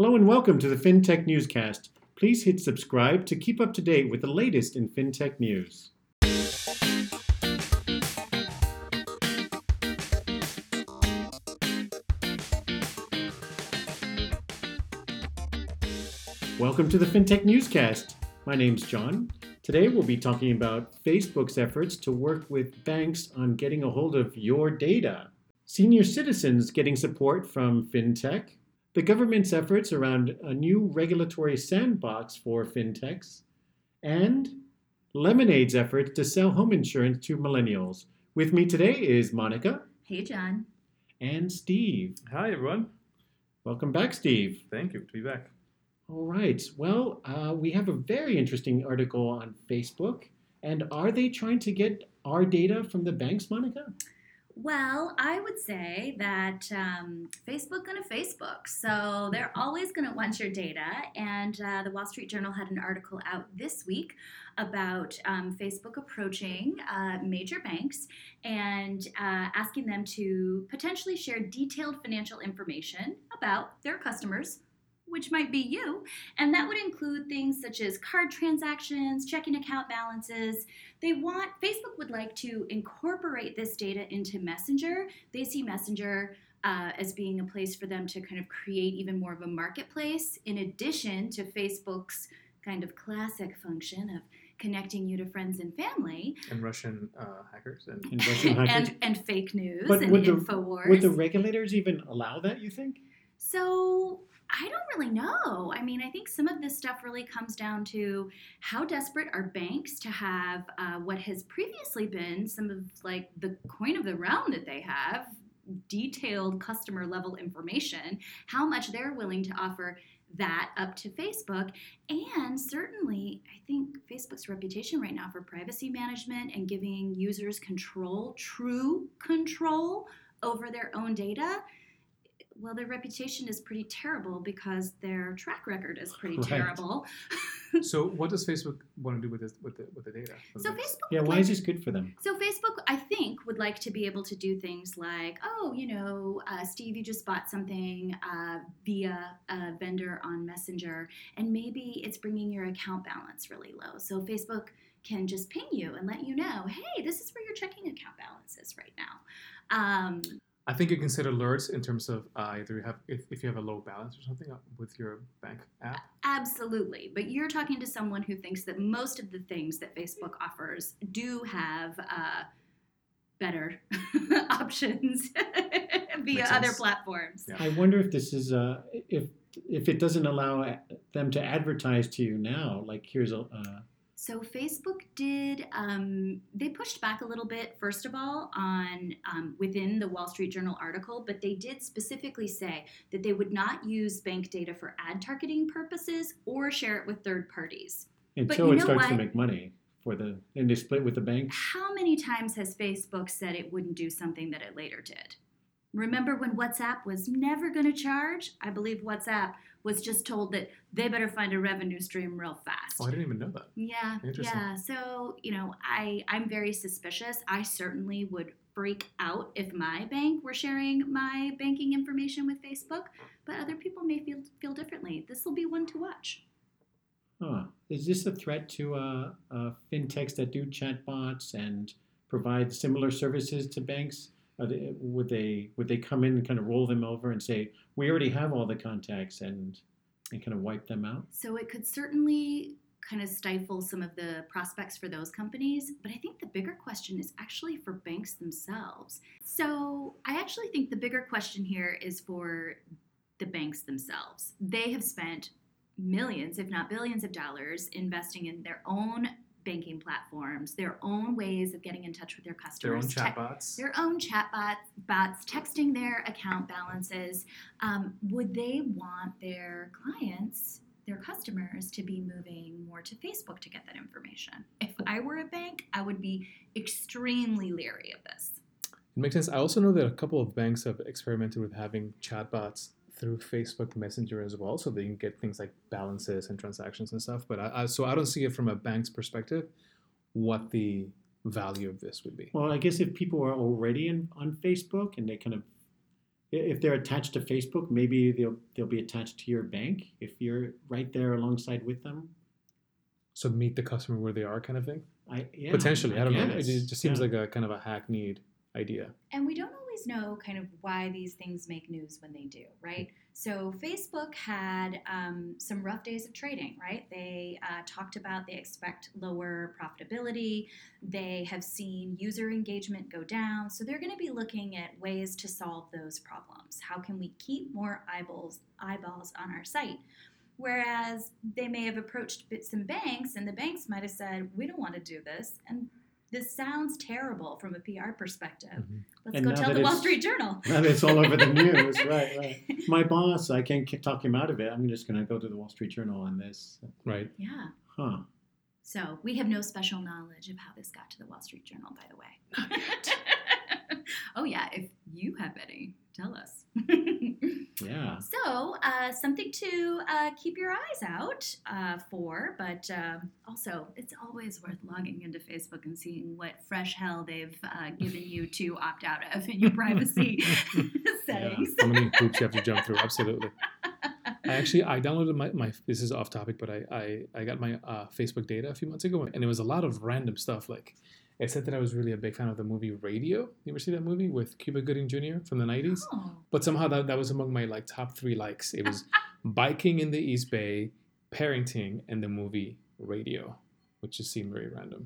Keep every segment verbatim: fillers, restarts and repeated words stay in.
Hello and welcome to the FinTech Newscast. Please hit subscribe to keep up to date with the latest in FinTech news. Welcome to the FinTech Newscast. My name's John. Today we'll be talking about Facebook's efforts to work with banks on getting a hold of your data, senior citizens getting support from FinTech, the government's efforts around a new regulatory sandbox for fintechs, and Lemonade's efforts to sell home insurance to millennials. With me today is Monica. Hey, John. And Steve. Hi, everyone. Welcome back, Steve. Thank you. To be back. All right. Well, uh, we have a very interesting article on Facebook. And are they trying to get our data from the banks, Monica? Well, I would say that um, Facebook gonna Facebook, so they're always gonna want your data. And uh, the Wall Street Journal had an article out this week about um, Facebook approaching uh, major banks and uh, asking them to potentially share detailed financial information about their customers, which might be you, and that would include things such as card transactions, checking account balances. They want, Facebook would like to incorporate this data into Messenger. They see Messenger uh, as being a place for them to kind of create even more of a marketplace, in addition to Facebook's kind of classic function of connecting you to friends and family. And Russian uh, hackers. And, And Russian hackers. and, and fake news But and would the, InfoWars. would the regulators even allow that, you think? So I don't really know. I mean, I think some of this stuff really comes down to how desperate are banks to have uh, what has previously been some of like the coin of the realm that they have, detailed customer level information, how much they're willing to offer that up to Facebook. And certainly, I think Facebook's reputation right now for privacy management and giving users control, true control over their own data, well, their reputation is pretty terrible because their track record is pretty Right. terrible. so, what does Facebook want to do with this, with the with the data? So Facebook, Yeah, would why like, is this good for them? So Facebook, I think, would like to be able to do things like, oh, you know, uh, Steve, you just bought something uh, via a vendor on Messenger, and maybe it's bringing your account balance really low. So Facebook can just ping you and let you know, hey, this is where your checking account balance is right now. Um, I think you can set alerts in terms of uh, either you have if, if you have a low balance or something with your bank app. Absolutely. But you're talking to someone who thinks that most of the things that Facebook offers do have uh, better options via Makes other sense. platforms. Yeah. I wonder if this is uh, if if it doesn't allow them to advertise to you now. Like here's a. Uh, So Facebook did, um, they pushed back a little bit, first of all, on um, within the Wall Street Journal article, but they did specifically say that they would not use bank data for ad targeting purposes or share it with third parties. until you it know starts to what? make money for the and they split with the banks. How many times has Facebook said it wouldn't do something that it later did? Remember when WhatsApp was never going to charge? I believe WhatsApp was just told that they better find a revenue stream real fast. Oh, I didn't even know that. Yeah, Interesting. yeah. So, you know, I, I'm very suspicious. I certainly would freak out if my bank were sharing my banking information with Facebook, but other people may feel feel differently. This will be one to watch. Huh. Is this a threat to uh, uh, fintechs that do chatbots and provide similar services to banks? Are they, would they would they come in and kind of roll them over and say, we already have all the contacts and and kind of wipe them out? So it could certainly kind of stifle some of the prospects for those companies, but I think the bigger question is actually for banks themselves. So I actually think the bigger question here is for the banks themselves. They have spent millions, if not billions of dollars investing in their own banking platforms, their own ways of getting in touch with their Their own customers. te- chatbots. Their own chatbot bots, texting their account balances. Um, would they want their clients, their customers, to be moving more to Facebook to get that information? If I were a bank, I would be extremely leery of this. It makes sense. I also know that a couple of banks have experimented with having chatbots through Facebook Messenger as well, so they can get things like balances and transactions and stuff. But I, I so I don't see it from a bank's perspective what the value of this would be. Well, I guess if people are already in, on Facebook and they kind of if they're attached to Facebook, maybe they'll they'll be attached to your bank if you're right there alongside with them. So meet the customer where they are, kind of thing. I yeah, Potentially, I, don't know. It guess. just seems Yeah. like a kind of a hackneyed idea. And we don't always know kind of why these things make news when they do, right? So Facebook had um, some rough days of trading, right? They uh, talked about they expect lower profitability. They have seen user engagement go down. So they're going to be looking at ways to solve those problems. How can we keep more eyeballs, eyeballs on our site? Whereas they may have approached some banks, and the banks might have said, we don't want to do this. And this sounds terrible from a P R perspective. Mm-hmm. Let's And go now tell that the Wall it's- Street Journal. And it's all over the news, right, right. My boss, I can't k- talk him out of it. I'm just going to go to the Wall Street Journal on this. Right. Yeah. Huh. So we have no special knowledge of how this got to the Wall Street Journal, by the way. Oh, yeah. If you have any, tell us. Yeah. So, uh, something to uh, keep your eyes out uh, for, but uh, also it's always worth logging into Facebook and seeing what fresh hell they've uh, given you to opt out of in your privacy settings. How many hoops you have to jump through? Absolutely. I actually I downloaded my, my this is off topic, but I I, I got my uh, Facebook data a few months ago, and it was a lot of random stuff. Like it said that I was really a big fan of the movie Radio. You ever see that movie with Cuba Gooding Junior from the nineties? Oh. But somehow that, that was among my like top three likes. It was biking in the East Bay, parenting, and the movie Radio, which just seemed very random.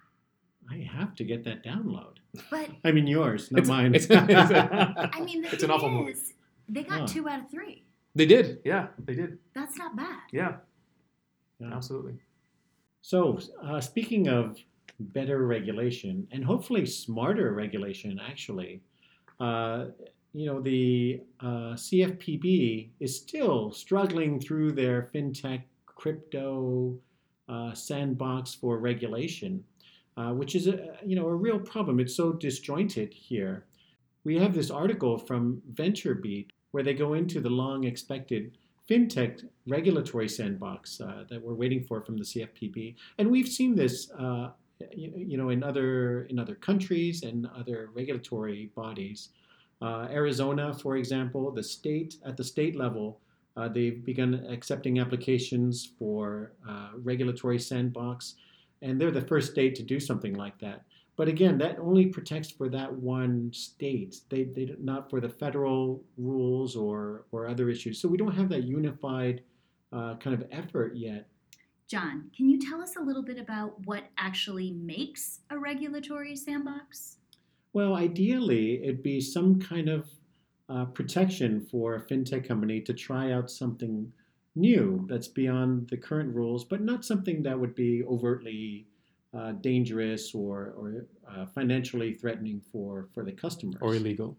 I have to get that download. But I mean yours, not It's- mine. it's- it's- I mean, the It's thing an awful movie. is, they got Huh. two out of three. They did, yeah, they did, That's not bad. yeah, Yeah. absolutely. So, uh, speaking of better regulation and hopefully smarter regulation, actually, uh, you know, the uh, C F P B is still struggling through their fintech crypto uh, sandbox for regulation, uh, which is a you know a real problem. It's so disjointed here. We have this article from VentureBeat where they go into the long-expected fintech regulatory sandbox uh, that we're waiting for from the C F P B, and we've seen this, uh, you, you know, in other in other countries and other regulatory bodies. Uh, Arizona, for example, the state at the state level, uh, they've begun accepting applications for uh, regulatory sandbox, and they're the first state to do something like that. But again, that only protects for that one state. They, they not for the federal rules or or other issues. So we don't have that unified uh, kind of effort yet. John, can you tell us a little bit about what actually makes a regulatory sandbox? Well, ideally, it'd be some kind of uh, protection for a fintech company to try out something new that's beyond the current rules, but not something that would be overtly uh, dangerous or, or uh, financially threatening for, for the customers. Or illegal.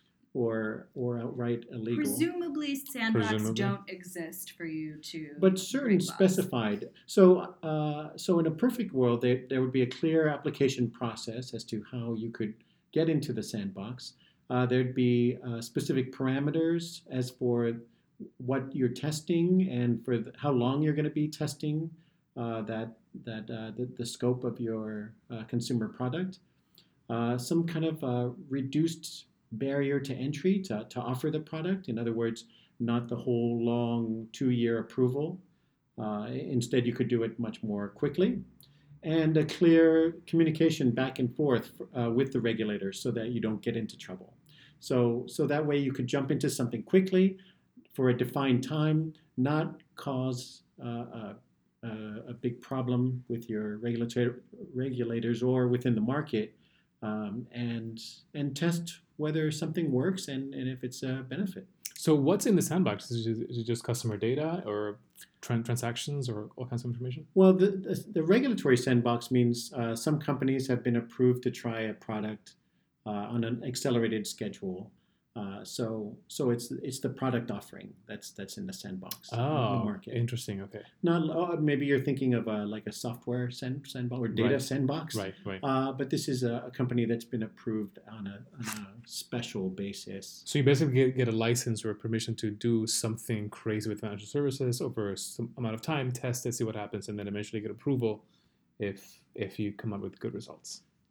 Or, or outright illegal. Presumably, sandbox Presumably. don't exist for you to. But certain break laws. specified. So, uh, so in a perfect world, there, there would be a clear application process as to how you could get into the sandbox. Uh, there'd be uh, specific parameters as for what you're testing and for the, how long you're going to be testing uh, that that uh, the, the scope of your uh, consumer product. Uh, some kind of uh, reduced barrier to entry to, to offer the product. In other words, not the whole long two-year approval. Uh, instead, you could do it much more quickly. And a clear communication back and forth uh, with the regulators so that you don't get into trouble. So, so that way you could jump into something quickly for a defined time, not cause uh, a, a, a big problem with your regulator, regulators or within the market, um, and and test whether something works and, and if it's a benefit. So what's in the sandbox? Is it, is it just customer data or tran- transactions or all kinds of information? Well, the, the, the regulatory sandbox means uh, some companies have been approved to try a product uh, on an accelerated schedule. Uh, so, so it's it's the product offering that's that's in the sandbox in the Oh, market. interesting. Okay. Not oh, maybe you're thinking of a, like a software sand, sandbox or data Right. sandbox. Right, right. Uh, but this is a, a company that's been approved on a, on a special basis. So you basically get, get a license or a permission to do something crazy with financial services over some amount of time, test it, see what happens, and then eventually get approval if if you come up with good results.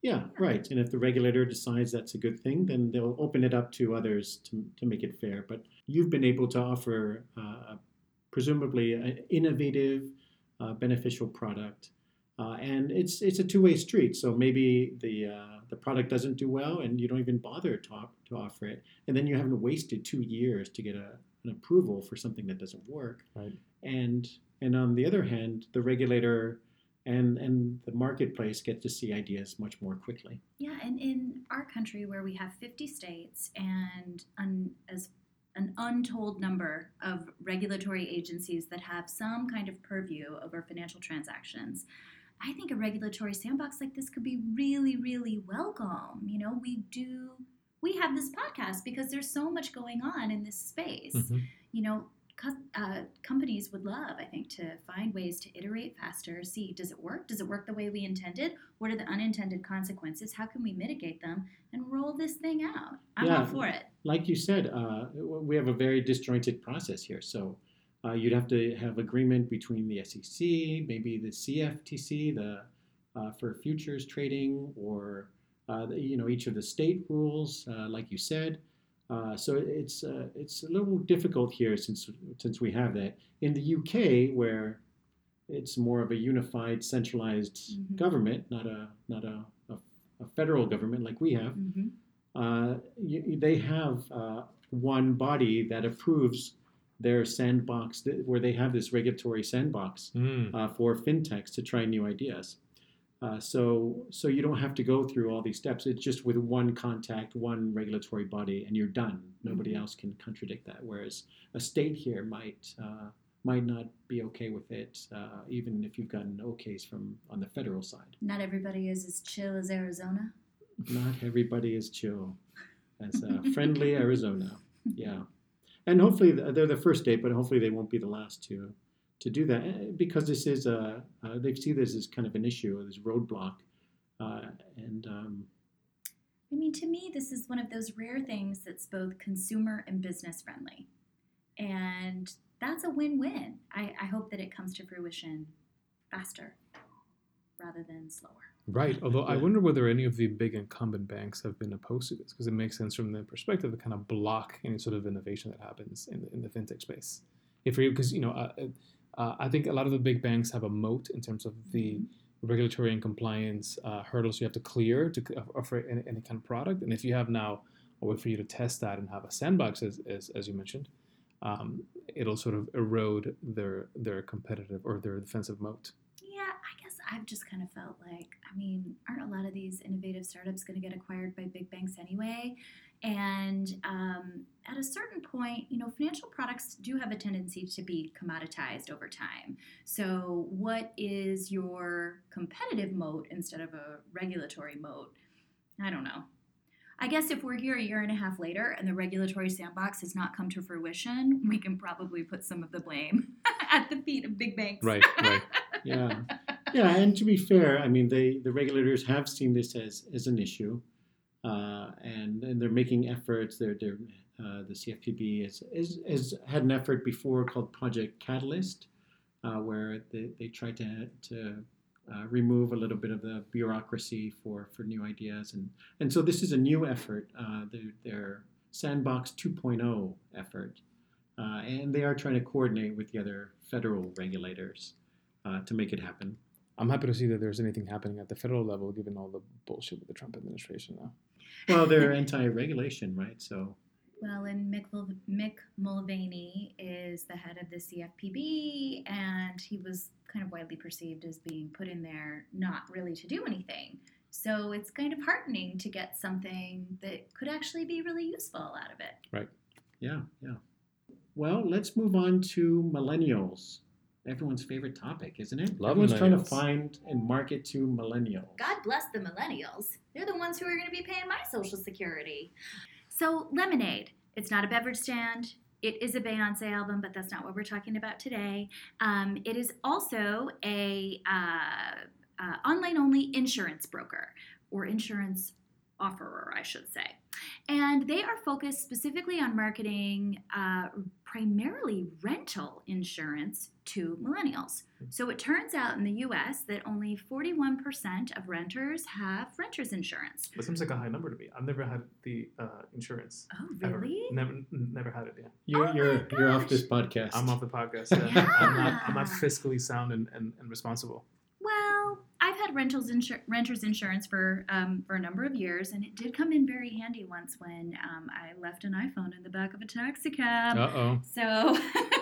Yeah, right. And if the regulator decides that's a good thing, then they'll open it up to others to, to make it fair. But you've been able to offer uh, presumably an innovative, uh, beneficial product. Uh, and it's it's a two-way street. So maybe the uh, the product doesn't do well, and you don't even bother to, op- to offer it, and then you haven't wasted two years to get a, an approval for something that doesn't work. Right. And and on the other hand, the regulator and and the marketplace get to see ideas much more quickly. Yeah, and in our country where we have fifty states and un, as an untold number of regulatory agencies that have some kind of purview over financial transactions, I think a regulatory sandbox like this could be really, really welcome. You know, we do, we have this podcast because there's so much going on in this space. Mm-hmm. You know, co- uh, companies would love, I think, to find ways to iterate faster, see, does it work? Does it work the way we intended? What are the unintended consequences? How can we mitigate them? And roll this thing out. I'm Yeah. all for it. Like you said, uh, we have a very disjointed process here. So uh, you'd have to have agreement between the S E C, maybe the C F T C, the uh, for futures trading, or uh, the, you know each of the state rules, uh, like you said. Uh, so it's uh, it's a little difficult here since since we have that. In the U K, where it's more of a unified, centralized Mhm. government, not a not a, a, a federal government like we have. Mm-hmm. Uh, you, they have uh, one body that approves their sandbox, where they have this regulatory sandbox Mm. uh, for fintechs to try new ideas. Uh, so, so you don't have to go through all these steps. It's just with one contact, one regulatory body, and you're done. Nobody Mhm. else can contradict that. Whereas a state here might uh, might not be okay with it, uh, even if you've gotten okays from on the federal side. Not everybody is as chill as Arizona. Not everybody is chill as uh, friendly Arizona. Yeah. And hopefully they're the first state, but hopefully they won't be the last to to do that, eh, because this is a uh, they see this as kind of an issue, this roadblock, uh, and um, I mean, to me, this is one of those rare things that's both consumer and business friendly. And that's a win-win. I, I hope that it comes to fruition faster rather than slower. Right. Although I Yeah. wonder whether any of the big incumbent banks have been opposed to this, because it makes sense from the perspective to kind of block any sort of innovation that happens in the, in the fintech space. If you, because you know, uh, uh, I think a lot of the big banks have a moat in terms of the regulatory and compliance uh, hurdles you have to clear to c- offer any, any kind of product. And if you have now a way for you to test that and have a sandbox, as as, as you mentioned, um, it'll sort of erode their their competitive or their defensive moat. Yeah, I guess I've just kind of felt like, I mean, aren't a lot of these innovative startups going to get acquired by big banks anyway? And um, at a certain point, you know, financial products do have a tendency to be commoditized over time. So what is your competitive moat instead of a regulatory moat? I don't know. I guess if we're here a year and a half later and the regulatory sandbox has not come to fruition, we can probably put some of the blame at the feet of big banks. Right, right. yeah, yeah. And to be fair, I mean, they the regulators have seen this as as an issue, uh, and and they're making efforts. They're they're uh, the C F P B has, has has had an effort before called Project Catalyst, uh, where they they tried to to Uh, remove a little bit of the bureaucracy for, for new ideas. And, and so this is a new effort, uh, their, their Sandbox two point oh effort. Uh, and they are trying to coordinate with the other federal regulators uh, to make it happen. I'm happy to see that there's anything happening at the federal level, given all the bullshit with the Trump administration now. Well, they're anti-regulation, right? So. Well, and Mick, Mick Mulvaney is the head of the C F P B, and he was kind of widely perceived as being put in there not really to do anything. So it's kind of heartening to get something that could actually be really useful out of it. Right. Yeah, yeah. Well, let's move on to millennials. Everyone's favorite topic, isn't it? Love Everyone's trying to millennials. find and market to millennials. God bless the millennials. They're the ones who are going to be paying my Social Security. So, Lemonade. It's not a beverage stand. It is a Beyonce album, but that's not what we're talking about today. Um, it is also a uh, uh, online-only insurance broker or insurance offerer, I should say. And they are focused specifically on marketing uh, primarily rental insurance to millennials. So it turns out in the U S that only forty-one percent of renters have renters insurance. That seems like a high number to me. I've never had the uh, insurance. Oh, ever. really? Never, never had it. Yeah. You're Oh you're my you're off gosh. this podcast. I'm off the podcast. Yeah. Yeah. I'm not. I'm not fiscally sound and, and, and responsible. Well, I've had rentals insur- renters insurance for um, for a number of years, and it did come in very handy once when um, I left an iPhone in the back of a taxi cab. Uh oh. So,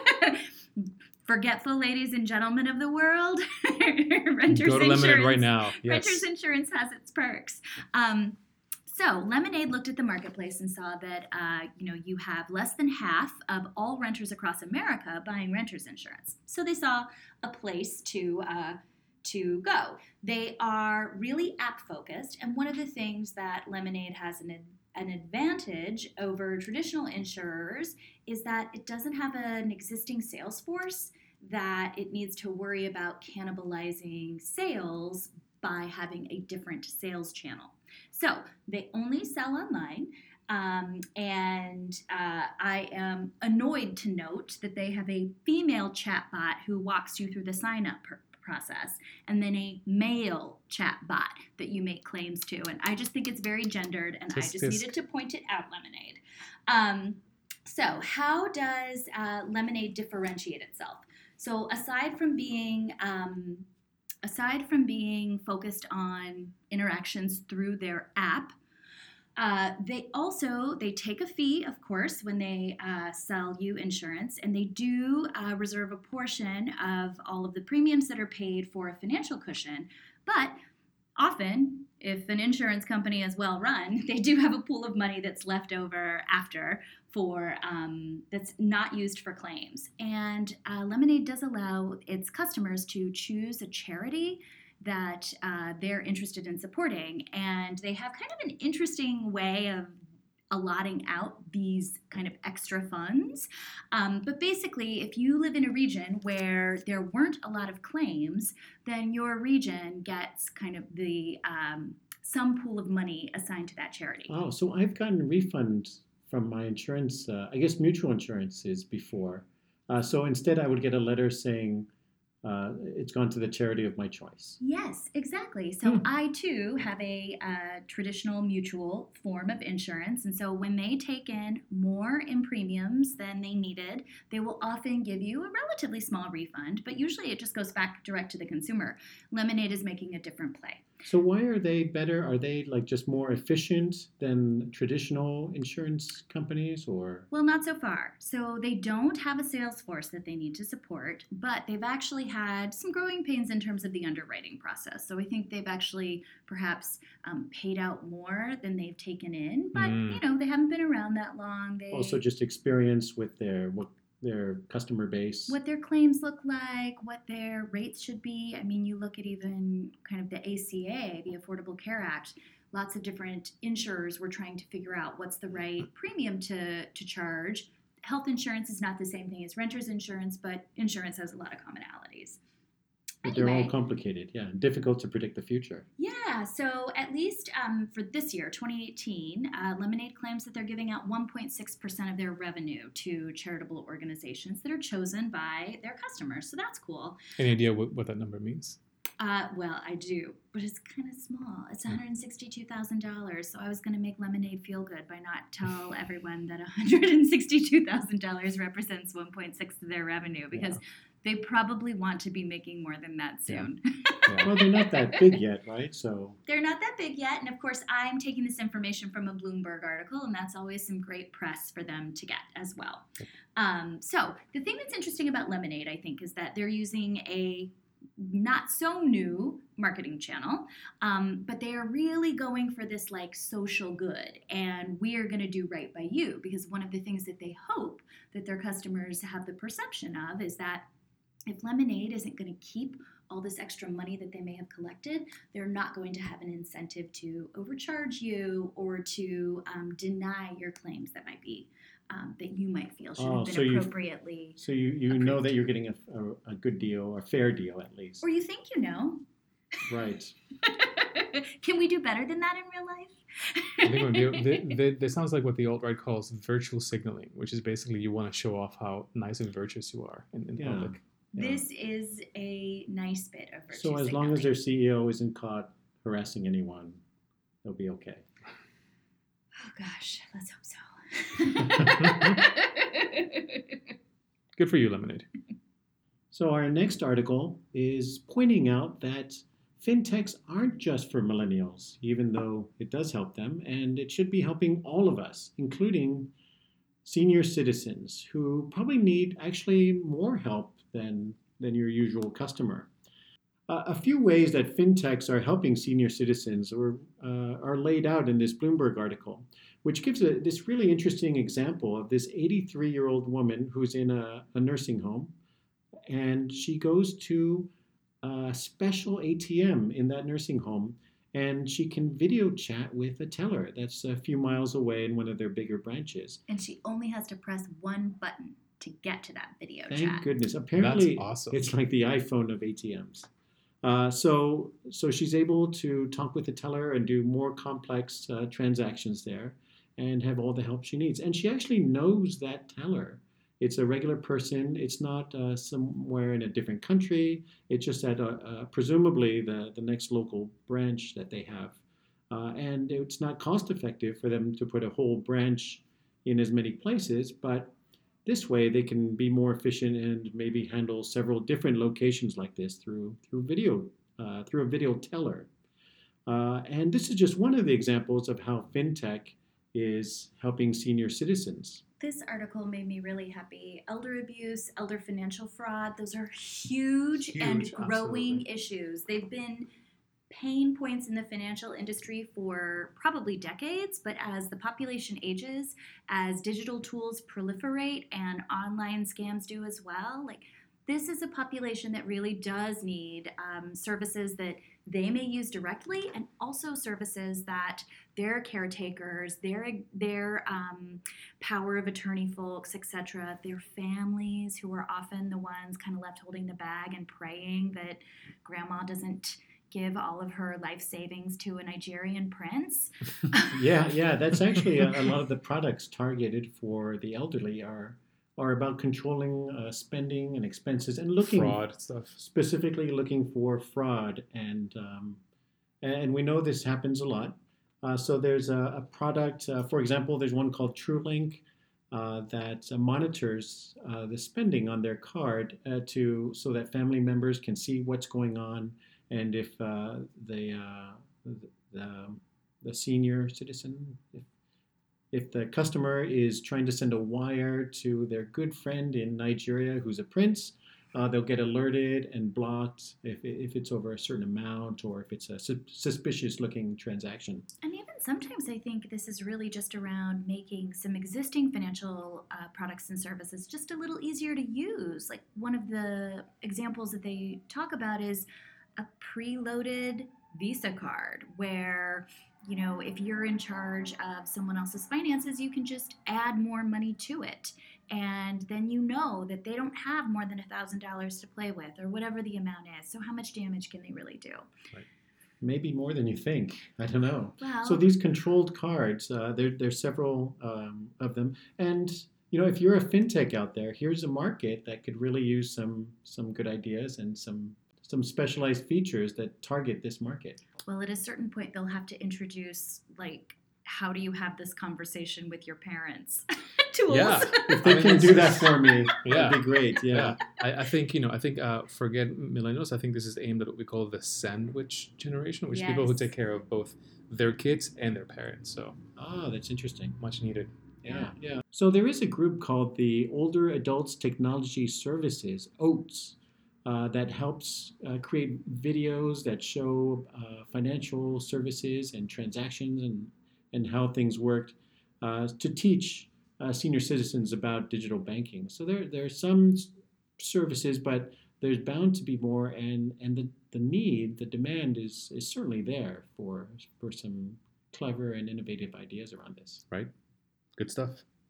forgetful ladies and gentlemen of the world, renters Go to insurance. Lemonade right now. Yes. Renters insurance has its perks. Um, so Lemonade looked at the marketplace and saw that uh, you know you have less than half of all renters across America buying renters insurance. So they saw a place to uh, to go. They are really app focused, and one of the things that Lemonade has an an advantage over traditional insurers is that it doesn't have an existing sales force that it needs to worry about cannibalizing sales by having a different sales channel. So they only sell online, um, and uh, I am annoyed to note that they have a female chatbot who walks you through the sign-up per- process, and then a male chatbot that you make claims to. And I just think it's very gendered, and Tisk, I just tisk. needed to point it out, Lemonade. Um, so how does uh, Lemonade differentiate itself? So aside from being um, aside from being focused on interactions through their app, uh, they also, they take a fee, of course, when they uh, sell you insurance, and they do uh, reserve a portion of all of the premiums that are paid for a financial cushion. But often, if an insurance company is well run, they do have a pool of money that's left over after for um, that's not used for claims. And uh, Lemonade does allow its customers to choose a charity that uh, they're interested in supporting, and they have kind of an interesting way of allotting out these kind of extra funds. Um, but basically, if you live in a region where there weren't a lot of claims, then your region gets kind of the um, some pool of money assigned to that charity. Oh, so I've gotten refunds from my insurance, uh, I guess mutual insurances before. Uh, so instead, I would get a letter saying, Uh, it's gone to the charity of my choice. Yes, exactly. So Hmm. I too have a uh, traditional mutual form of insurance. And so when they take in more in premiums than they needed, they will often give you a relatively small refund, but usually it just goes back direct to the consumer. Lemonade is making a different play. So why are they better? Are they like just more efficient than traditional insurance companies, or? Well, not so far. So they don't have a sales force that they need to support, but they've actually had some growing pains in terms of the underwriting process. So I think they've actually perhaps um, paid out more than they've taken in, but Mm. you know, they haven't been around that long. They Also just experience with their what their customer base? what their claims look like, what their rates should be. I mean, you look at even kind of the A C A, the Affordable Care Act, lots of different insurers were trying to figure out what's the right premium to, to charge. Health insurance is not the same thing as renter's insurance, but insurance has a lot of commonalities. But they're all Anyway. complicated, yeah. Difficult to predict the future. Yeah, so at least um, for this year, twenty eighteen, uh, Lemonade claims that they're giving out one point six percent of their revenue to charitable organizations that are chosen by their customers. So that's cool. Any idea what, what that number means? Uh, well, I do, but it's kind of small. It's one hundred sixty-two thousand dollars, so I was going to make Lemonade feel good by not tell everyone that one hundred sixty-two thousand dollars represents one point six of their revenue, because they probably want to be making more than that soon. Yeah. Well, they're not that big yet, right? So They're not that big yet, and of course, I'm taking this information from a Bloomberg article, and that's always some great press for them to get as well. Um, so the thing that's interesting about Lemonade, I think, is that they're using a not so new marketing channel, um, but they are really going for this like social good, and we are going to do right by you, because one of the things that they hope that their customers have the perception of is that if Lemonade isn't going to keep all this extra money that they may have collected, they're not going to have an incentive to overcharge you or to um, deny your claims that might be um, that you might feel should Oh, have been so you- appropriately. so you, you know that you're getting a, a, a good deal, or a fair deal at least. Or you think you know. Right. Can we do better than that in real life? I think it would be, they, they, sounds like what the alt-right calls virtual signaling, which is basically you want to show off how nice and virtuous you are in, in Yeah. public. Yeah. This is a nice bit of virtue So as long signaling. as their C E O isn't caught harassing anyone, they'll be okay. Oh gosh, let's hope so. Good for you, Lemonade. So our next article is pointing out that fintechs aren't just for millennials, even though it does help them, and it should be helping all of us, including senior citizens who probably need actually more help than, than your usual customer. Uh, a few ways that fintechs are helping senior citizens or, uh, are laid out in this Bloomberg article, which gives a, this really interesting example of this eighty-three-year-old woman who's in a, a nursing home, and she goes to a special A T M in that nursing home, and she can video chat with a teller that's a few miles away in one of their bigger branches. And she only has to press one button to get to that video Thank chat. goodness. Apparently, That's awesome. It's like the iPhone of A T Ms. Uh, so, so she's able to talk with the teller and do more complex uh, transactions there and have all the help she needs. And she actually knows that teller. It's a regular person. It's not uh, somewhere in a different country. It's just at a, uh, presumably the, the next local branch that they have. Uh, and it's not cost effective for them to put a whole branch in as many places, but this way they can be more efficient and maybe handle several different locations like this through through video, uh, through a video teller. Uh, and this is just one of the examples of how fintech is helping senior citizens. This article made me really happy. Elder abuse, elder financial fraud, those are huge, Huge, and growing absolutely. issues. They've been pain points in the financial industry for probably decades, but as the population ages, as digital tools proliferate and online scams do as well, like this is a population that really does need um, services that they may use directly, and also services that their caretakers, their their um, power of attorney folks, et cetera, their families, who are often the ones kind of left holding the bag and praying that grandma doesn't give all of her life savings to a Nigerian prince. Yeah, yeah, that's actually a, a lot of the products targeted for the elderly are are about controlling uh, spending and expenses and looking Fraud stuff. specifically looking for fraud, and um, and we know this happens a lot. Uh, so there's a, a product, uh, for example, there's one called TrueLink uh, that uh, monitors uh, the spending on their card uh, to so that family members can see what's going on, and if uh, the, uh, the the senior citizen, if If the customer is trying to send a wire to their good friend in Nigeria who's a prince, uh, they'll get alerted and blocked if, if it's over a certain amount or if it's a su- suspicious looking transaction. And even sometimes I think this is really just around making some existing financial uh, products and services just a little easier to use. Like one of the examples that they talk about is a preloaded Visa card where, you know, if you're in charge of someone else's finances, you can just add more money to it. And then you know that they don't have more than one thousand dollars to play with or whatever the amount is. So how much damage can they really do? Right. Maybe more than you think. I don't know. Well, So these controlled cards, uh, there, there's several um, of them. And, you know, if you're a fintech out there, here's a market that could really use some some good ideas and some some specialized features that target this market. well, at a certain point, they'll have to introduce, like, how do you have this conversation with your parents? Tools. Yeah. If they I mean, can it's- do that for me, Yeah. that'd be great. Yeah. Yeah, I, I think you know. I think uh, forget millennials. I think this is aimed at what we call the sandwich generation, which is people who Yes. take care of both their kids and their parents. So Oh, that's interesting. much needed. Yeah, yeah. So there is a group called the Older Adults Technology Services, OATS, uh, that helps uh, create videos that show uh, financial services and transactions and, and how things work uh, to teach uh, senior citizens about digital banking. So there, there are some s- services, but there's bound to be more, and, and the, the need, the demand is, is certainly there for, for some clever and innovative ideas around this. Good stuff.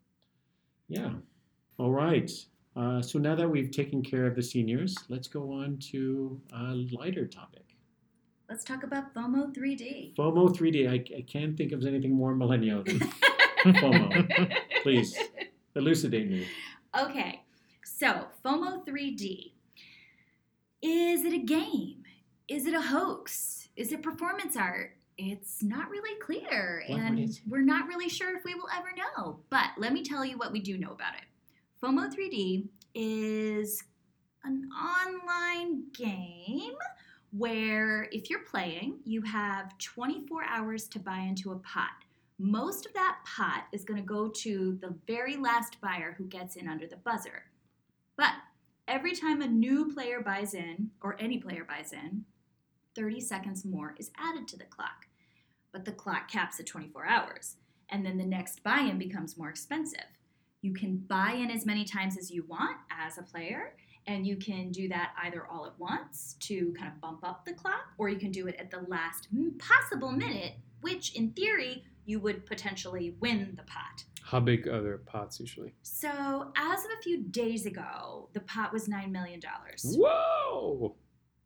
Yeah. All right. Uh, so now that we've taken care of the seniors, let's go on to a lighter topic. Let's talk about FOMO three D. FOMO three D. I, I can't think of anything more millennial than FOMO. Please, elucidate me. Okay, so FOMO three D. Is it a game? Is it a hoax? Is it performance art? It's not really clear, What- what and is it? we're not really sure if we will ever know. But let me tell you what we do know about it. FOMO three D is an online game where if you're playing, you have twenty-four hours to buy into a pot. Most of that pot is going to go to the very last buyer who gets in under the buzzer. But every time a new player buys in, or any player buys in, thirty seconds more is added to the clock. But the clock caps at twenty-four hours. And then the next buy-in becomes more expensive. You can buy in as many times as you want as a player, and you can do that either all at once to kind of bump up the clock, or you can do it at the last possible minute, which in theory, you would potentially win the pot. How big are their pots usually? So as of a few days ago, the pot was nine million dollars. Whoa!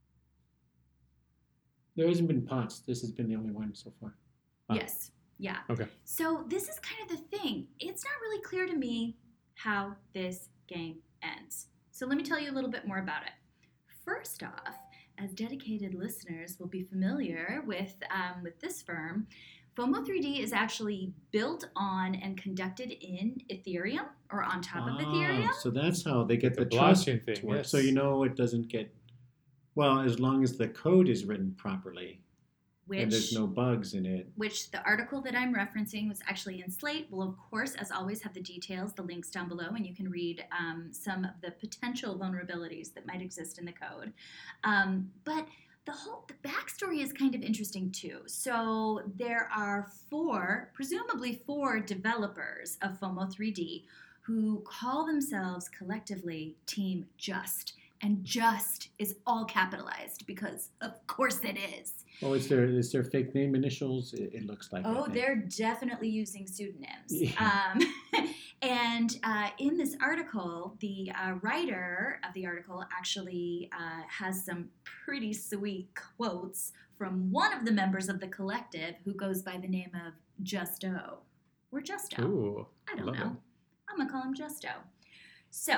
There hasn't been pots. This has been the only one so far. Ah. Yes. Yeah. Okay. So this is kind of the thing. It's not really clear to me how this game ends. So let me tell you a little bit more about it. First off, as dedicated listeners will be familiar with, um, with this firm, FOMO three D is actually built on and conducted in Ethereum or on top of Ethereum. Ah, so that's how they get the, The trust blockchain thing, to work. yes. So you know it doesn't get, well, as long as the code is written properly and Which, there's no bugs in it. which the article that I'm referencing was actually in Slate. We'll, of course, as always, have the details, the links down below, and you can read um, some of the potential vulnerabilities that might exist in the code. Um, but the whole the backstory is kind of interesting too. So there are four, presumably four developers of FOMO three D who call themselves collectively Team Just. And Just is all capitalized because of course it is. Oh, is there is there fake name initials? It, it looks like. I Oh, think. they're definitely using pseudonyms. Yeah. Um, and uh, in this article, the uh, writer of the article actually uh, has some pretty sweet quotes from one of the members of the collective who goes by the name of Justo. Or Justo. Ooh. I don't love know. it. I'm going to call him Justo. So,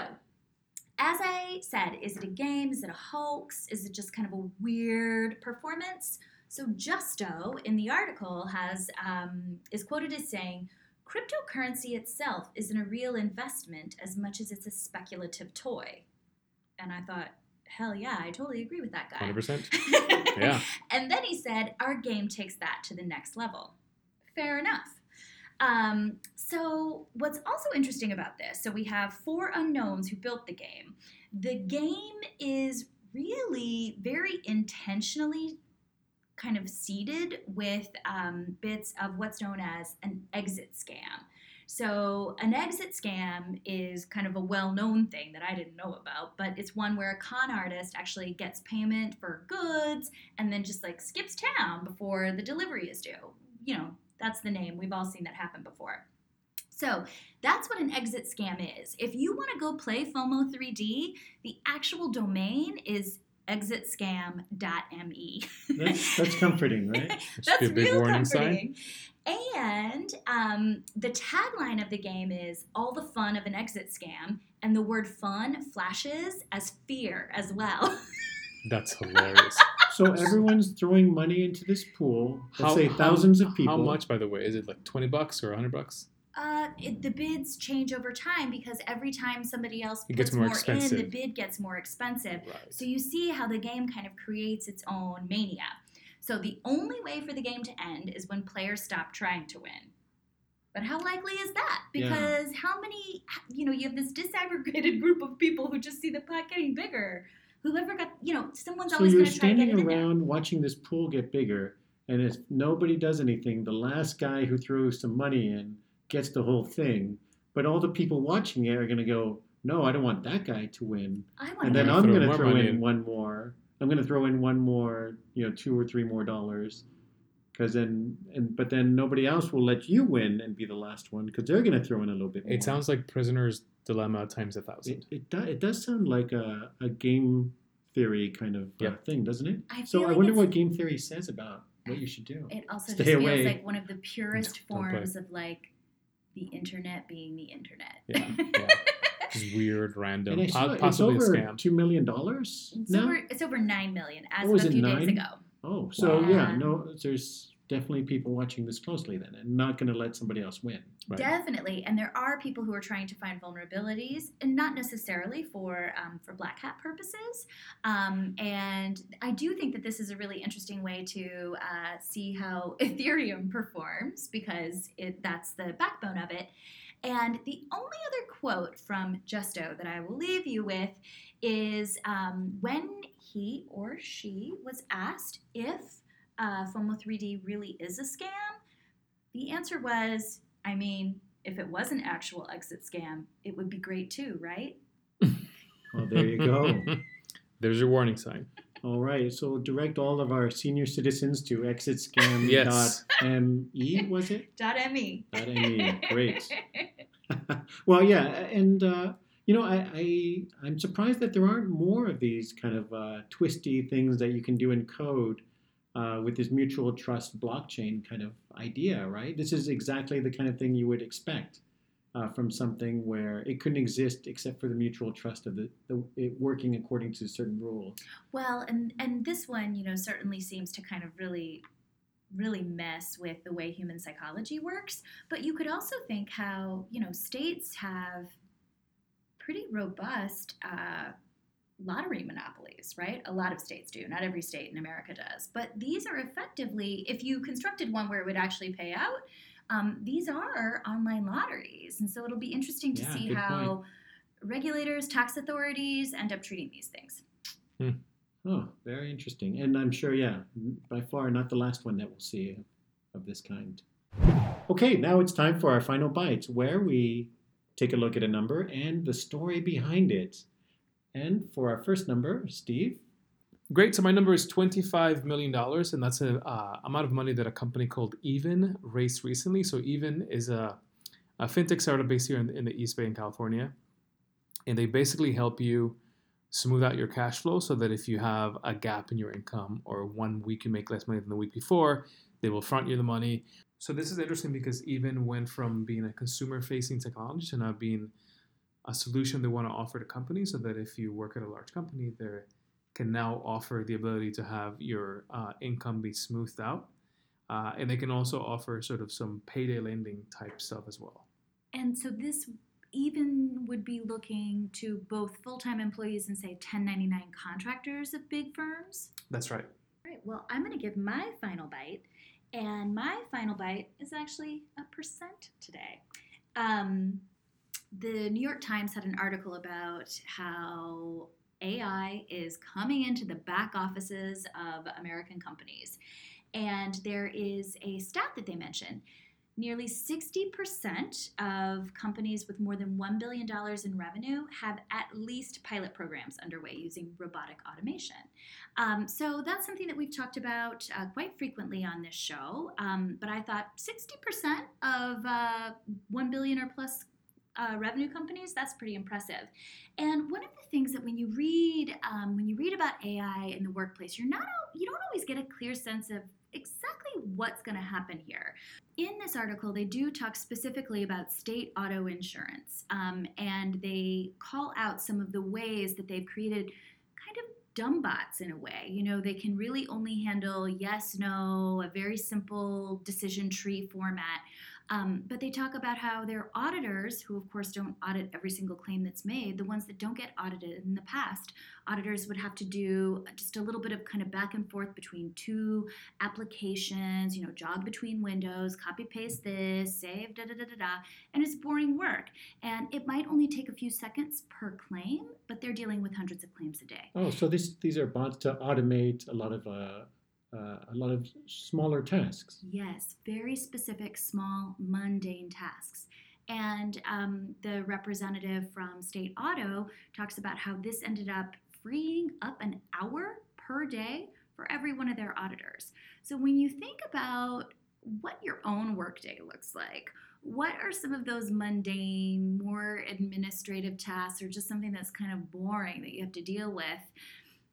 as I said, is it a game? Is it a hoax? Is it just kind of a weird performance? So Justo in the article has um, is quoted as saying, "Cryptocurrency itself isn't a real investment as much as it's a speculative toy." And I thought, hell yeah, I totally agree with that guy. one hundred percent. Yeah. And then he said, "Our game takes that to the next level." Fair enough. Um, so what's also interesting about this, so we have four unknowns who built the game. The game is really very intentionally kind of seeded with um, bits of what's known as an exit scam. So an exit scam is kind of a well-known thing that I didn't know about, but it's one where a con artist actually gets payment for goods and then just like skips town before the delivery is due. You know, that's the name. We've all seen that happen before. So that's what an exit scam is. If you want to go play FOMO three D, the actual domain is exit scam dot me. That's that's comforting, right? There should That's be a big real warning sign. comforting. And um, the tagline of the game is all the fun of an exit scam, and the word fun flashes as fear as well. That's hilarious. So everyone's throwing money into this pool. Let's How- say how- thousands of people. How much, by the way? Is it like twenty bucks or a hundred bucks? Uh, it, the bids change over time because every time somebody else It puts gets more more in, the expensive. bid gets more expensive. Right. So you see how the game kind of creates its own mania. So the only way for the game to end is when players stop trying to win. But how likely is that? Yeah. Because how many, you know, you have this disaggregated group of people who just see the pot getting bigger. Whoever got, you know, someone's So always you're going to try to get standing it in there. around watching this pool get bigger, and if nobody does anything, the last guy who throws some money in gets the whole thing. But all the people watching it are going to go, "No, I don't want that guy to win." I want And to then gonna I'm throw going to more throw money in in. one more. I'm going to throw in one more, you know, two or three more dollars. Because then, and but then nobody else will let you win and be the last one because they're going to throw in a little bit more. It sounds like Prisoner's Dilemma times a thousand. It it, do, it does sound like a, a game theory kind of uh, Yeah. thing, doesn't it? I So feel I like wonder it's- what game theory says about what you should do. It also Stay just away. feels like one of the purest Don't play. forms of like the internet being the internet. Yeah, yeah. Just weird, random, And I saw po- it's possibly a over scam. two million dollars It's now. over it's over nine million as Oh, of is a it few days nine? ago. Oh, so yeah, Yeah. no, there's definitely people watching this closely then, and not going to let somebody else win. Right. Definitely, and there are people who are trying to find vulnerabilities, and not necessarily for um, for black hat purposes. Um, and I do think that this is a really interesting way to uh, see how Ethereum performs because it, that's the backbone of it. And the only other quote from Justo that I will leave you with is um, when he or she was asked if uh, FOMO three D really is a scam, the answer was, I mean, if it was an actual exit scam, it would be great too, right? Well, there you go. There's your warning sign. All right, so direct all of our senior citizens to exitscam Yes. dot me, was it? Dot me. Dot me, great. Well, yeah, and uh, you know, I, I I'm surprised that there aren't more of these kind of uh, twisty things that you can do in code uh, with this mutual trust blockchain kind of idea, right? This is exactly the kind of thing you would expect uh, from something where it couldn't exist except for the mutual trust of the, the it working according to certain rules. Well, and and this one, you know, certainly seems to kind of really really mess with the way human psychology works, but you could also think how, you know, states have pretty robust uh, lottery monopolies, right? A lot of states do. Not every state in America does. But these are effectively, if you constructed one where it would actually pay out, um, these are online lotteries. And so it'll be interesting to Yeah, see good how point. regulators, tax authorities end up treating these things. Oh, very interesting. And I'm sure, yeah, by far not the last one that we'll see of this kind. Okay, now it's time for our final bites, where we take a look at a number and the story behind it. And for our first number, Steve. Great. So my number is twenty-five million dollars, and that's an uh, amount of money that a company called Even raised recently. So Even is a, a fintech startup based here in, in the East Bay in California, and they basically help you smooth out your cash flow so that if you have a gap in your income or one week you make less money than the week before, they will front you the money. So this is interesting because Even went from being a consumer-facing technology to now being a solution they want to offer to companies so that if you work at a large company, they can now offer the ability to have your uh, income be smoothed out. Uh, and they can also offer sort of some payday lending type stuff as well. And so this even would be looking to both full-time employees and say ten ninety-nine contractors of big firms. That's right. All right, well, I'm going to give my final bite, and my final bite is actually a percent today. Um, the New York Times had an article about how A I is coming into the back offices of American companies. And there is a stat that they mention. Nearly sixty percent of companies with more than one billion dollars in revenue have at least pilot programs underway using robotic automation. Um, so that's something that we've talked about uh, quite frequently on this show. Um, but I thought sixty percent of uh, one billion dollars or plus uh, revenue companies, that's pretty impressive. And one of the things that when you read um, when you read about A I in the workplace, you're not you don't always get a clear sense of exactly what's going to happen here. In this article, they do talk specifically about state auto insurance, um, and they call out some of the ways that they've created kind of dumb bots in a way. You know, they can really only handle yes, no, a very simple decision tree format. Um, but they talk about how their auditors, who of course don't audit every single claim that's made, the ones that don't get audited in the past, auditors would have to do just a little bit of kind of back and forth between two applications, you know, jog between windows, copy paste this, save, da da da da da, and it's boring work. And it might only take a few seconds per claim, but they're dealing with hundreds of claims a day. Oh, so this these are bots to automate a lot of uh, uh, a lot of smaller tasks. Yes, very specific, small, mundane tasks. And um, the representative from State Auto talks about how this ended up freeing up an hour per day for every one of their auditors. So when you think about what your own workday looks like, what are some of those mundane, more administrative tasks or just something that's kind of boring that you have to deal with?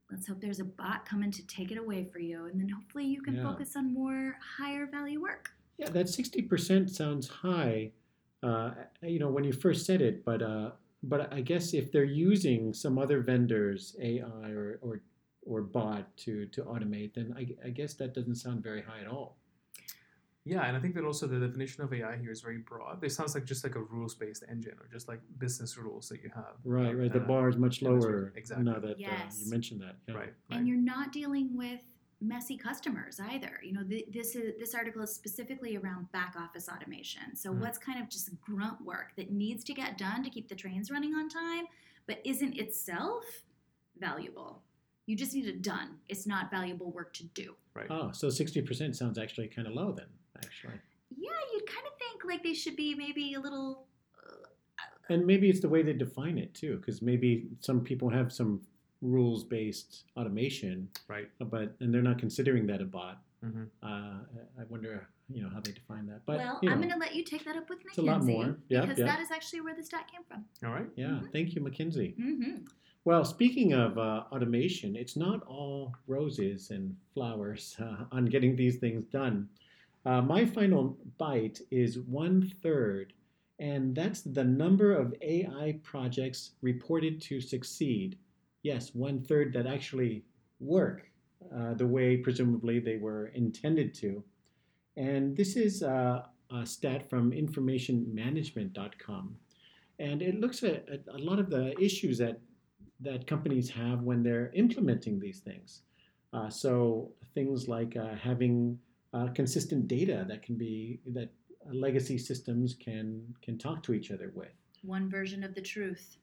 let's hope there's a bot coming to take it away for you, and then hopefully you can Yeah. focus on more higher value work. Yeah, that sixty percent sounds high, uh, you know, when you first said it, but uh, but I guess if they're using some other vendors, A I or or, or bot to to automate, then I, I guess that doesn't sound very high at all. Yeah, and I think that also the definition of A I here is very broad. It sounds like just like a rules-based engine or just like business rules that you have. Right, right. The Uh, bar is much in this lower way. Exactly. now that uh, Yes. you mentioned that. Yeah. Right, right. And you're not dealing with messy customers either. You know, th- this is this article is specifically around back office automation. So Mm. what's kind of just grunt work that needs to get done to keep the trains running on time, but isn't itself valuable. You just need it done. It's not valuable work to do. Right. Oh, so sixty percent sounds actually kind of low then, actually. Yeah, you'd kind of think like they should be maybe a little. Uh, And maybe it's the way they define it too, because maybe some people have some rules-based automation, Right. but and they're not considering that a bot. Mm-hmm. Uh, I wonder, you know, how they define that. But well, you know, I'm going to let you take that up with it's a lot Mackenzie more. Yeah, because yeah. that is actually where the stat came from. All right. yeah. Mhm. Thank you, Mackenzie. Mm-hmm. Well, speaking of uh, automation, it's not all roses and flowers uh, on getting these things done. Uh, my final bite is one third, and that's the number of A I projects reported to succeed. Yes, one third that actually work uh, the way presumably they were intended to. And this is uh, a stat from information management dot com. And it looks at, at a lot of the issues that that companies have when they're implementing these things. Uh, so things like uh, having uh, consistent data that can be that legacy systems can can talk to each other with. One version of the truth.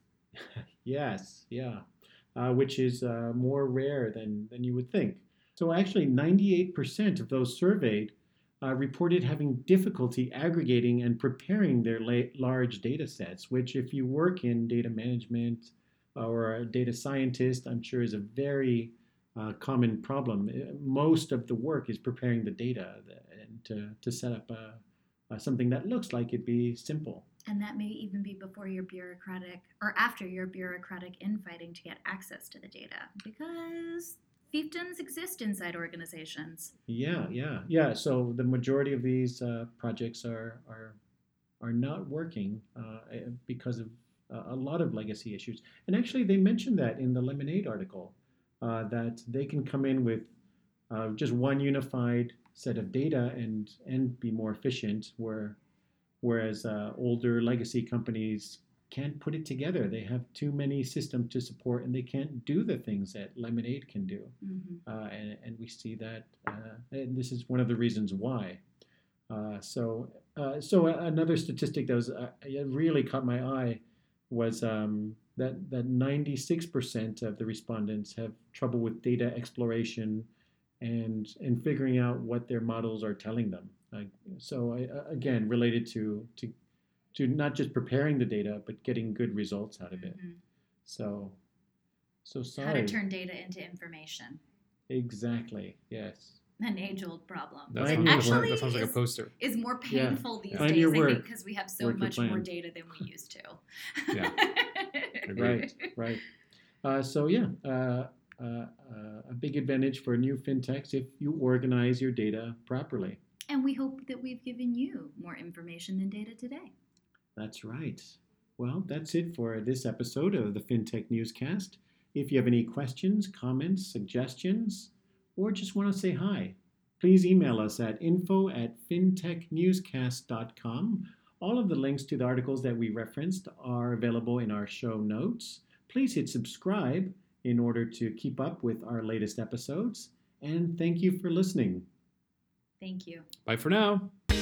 Yes, yeah, uh, which is uh, more rare than than you would think. So actually, ninety-eight percent of those surveyed uh, reported having difficulty aggregating and preparing their la- large data sets, which if you work in data management or a data scientist, I'm sure is a very uh, common problem. Most of the work is preparing the data and to, to set up a, a something that looks like it'd be simple. And that may even be before your bureaucratic or after your bureaucratic infighting to get access to the data because fiefdoms exist inside organizations. Yeah, yeah, yeah. So the majority of these uh, projects are are are not working uh, because of uh, a lot of legacy issues. And actually, they mentioned that in the Lemonade article uh, that they can come in with uh, just one unified set of data and and be more efficient. Where whereas uh, older legacy companies can't put it together. They have too many systems to support, and they can't do the things that Lemonade can do. Mm-hmm. Uh, and, and we see that, uh, and this is one of the reasons why. Uh, so, uh, so another statistic that was uh, really caught my eye was um, that that ninety-six percent of the respondents have trouble with data exploration and and figuring out what their models are telling them. Uh, so, I, again, related to to to not just preparing the data, but getting good results out of it. Mm-hmm. So, so sorry. How to turn data into information. Exactly. Yes. An age-old problem. That Find sounds, your Actually, work. that sounds like a is- poster. Is more Yeah. painful these Find days, your I work. think, because we have so Work your much more plan. data than we used to. Yeah. Right. Right. Uh, so yeah, uh, uh, uh, a big advantage for new fintechs if you organize your data properly. And we hope that we've given you more information than data today. That's right. Well, that's it for this episode of the FinTech Newscast. If you have any questions, comments, suggestions, or just want to say hi, please email us at info at fintech newscast dot com. All of the links to the articles that we referenced are available in our show notes. Please hit subscribe in order to keep up with our latest episodes. And thank you for listening. Thank you. Bye for now.